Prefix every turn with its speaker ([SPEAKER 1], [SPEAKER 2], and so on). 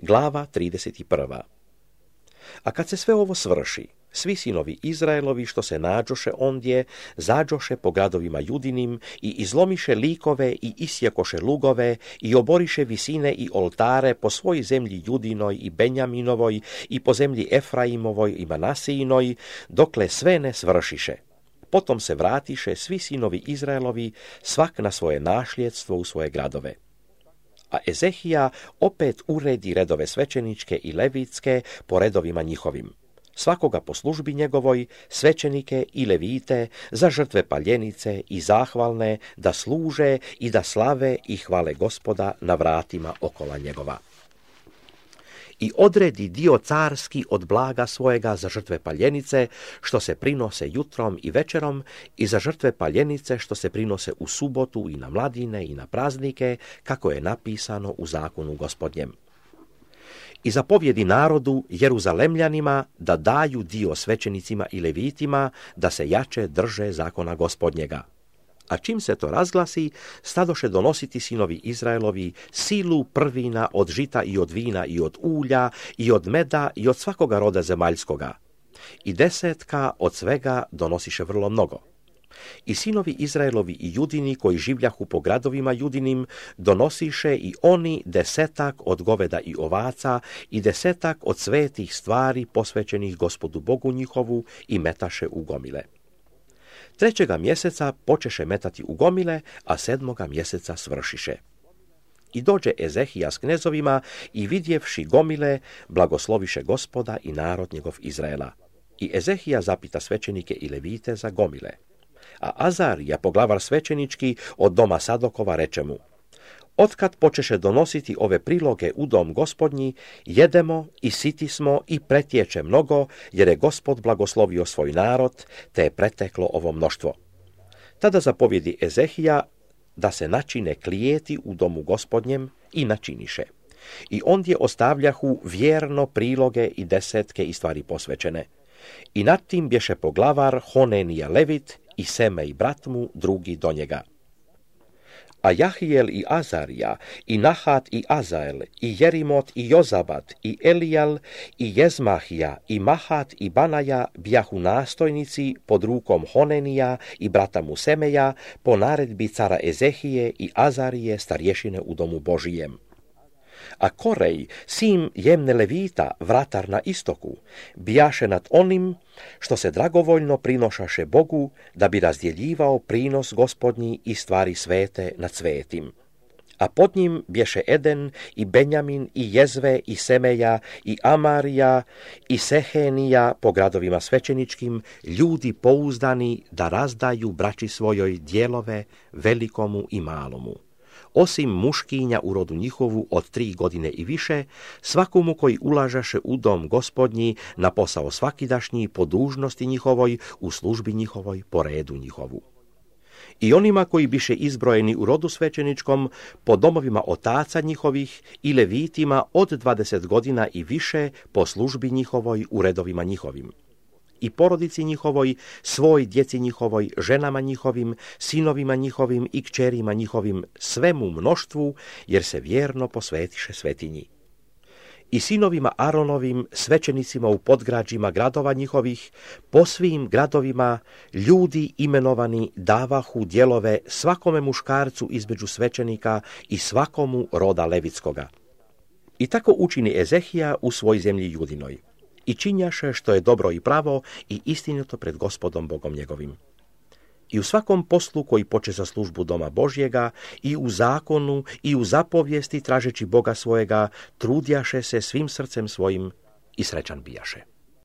[SPEAKER 1] Glava 31. A kad se sve ovo svrši, svi sinovi Izraelovi što se nađoše ondje, zađoše po gradovima Judinim i izlomiše likove i isjekoše lugove i oboriše visine i oltare po svoj zemlji Judinoj i Benjaminovoj i po zemlji Efraimovoj i Manasijinoj, dokle sve ne svršiše. Potom se vratiše svi sinovi Izraelovi, svak na svoje našljedstvo u svoje gradove. A Ezehija opet uredi redove svećeničke i levitske po redovima njihovim. Svakoga po službi njegovoj, svećenike i levite, za žrtve paljenice i zahvalne, da služe i da slave i hvale Gospoda na vratima okola njegova. I odredi dio carski od blaga svojega za žrtve paljenice, što se prinose jutrom i večerom, i za žrtve paljenice, što se prinose u subotu i na mladine i na praznike, kako je napisano u zakonu Gospodnjem. I zapovjedi narodu, Jeruzalemljanima, da daju dio svećenicima i levitima, da se jače drže zakona Gospodnjega. A čim se to razglasi, stadoše donositi sinovi Izraelovi silu prvina od žita i od vina i od ulja i od meda i od svakoga roda zemaljskoga. I 10 od svega donosiše vrlo mnogo. I sinovi Izraelovi i Judini koji življahu po gradovima Judinim donosiše i oni 10 od goveda i ovaca i 10 od svetih stvari posvećenih Gospodu Bogu njihovu i metaše u gomile. 3. mjeseca počeše metati u gomile, a 7. mjeseca svršiše. I dođe Ezehija s knezovima i vidjevši gomile, blagosloviše Gospoda i narod njegov Izraela. I Ezehija zapita svećenike i levite za gomile. A Azarija, poglavar svećenički od doma Sadokova, reče mu: Otkad počeše donositi ove priloge u dom Gospodnji, jedemo i siti smo i pretječe mnogo, jer je Gospod blagoslovio svoj narod, te je preteklo ovo mnoštvo. Tada zapovjedi Ezehija da se načine klijeti u domu Gospodnjem i načiniše. I ondje ostavljahu vjerno priloge i 10 i stvari posvećene. I nad tim bješe poglavar Honenija Levit i Semej brat mu drugi do njega. A Jahijel i Azarija, i Nahat i Azael, i Jerimot i Jozabat, i Elijal, i Jezmahija, i Mahat i Banaja bjahu nastojnici pod rukom Honenija i brata mu Semeja po naredbi cara Ezehije i Azarije starješine u domu Božijem. A Korej, sin Jemne Levita, vratar na istoku, bijaše nad onim što se dragovoljno prinošaše Bogu, da bi razdjeljivao prinos Gospodnji i stvari svete nad svetim. A pod njim bješe Eden i Benjamin i Jezve i Semeja i Amarija i Sehenija po gradovima svećeničkim, ljudi pouzdani da razdaju braći svojoj dijelove, velikomu i malomu. Osim muškinja u rodu njihovu od 3 godine i više, svakomu koji ulažaše u dom Gospodnji na posao svakidašnji po dužnosti njihovoj, u službi njihovoj, po redu njihovu. I onima koji biše izbrojeni u rodu svećeničkom po domovima otaca njihovih i levitima od 20 godina i više po službi njihovoj u redovima njihovim. I porodici njihovoj, svoj djeci njihovoj, ženama njihovim, sinovima njihovim i kćerima njihovim, svemu mnoštvu, jer se vjerno posvetiše svetinji. I sinovima Aronovim, svećenicima u podgrađima gradova njihovih, po svim gradovima, ljudi imenovani davahu dijelove svakome muškarcu između svećenika i svakomu roda levitskoga. I tako učini Ezehija u svoj zemlji Judinoj. I činjaše što je dobro i pravo i istinito pred Gospodom Bogom njegovim. I u svakom poslu koji poče za službu doma Božjega, i u zakonu, i u zapovijesti tražeći Boga svojega, trudjaše se svim srcem svojim i srećan bijaše.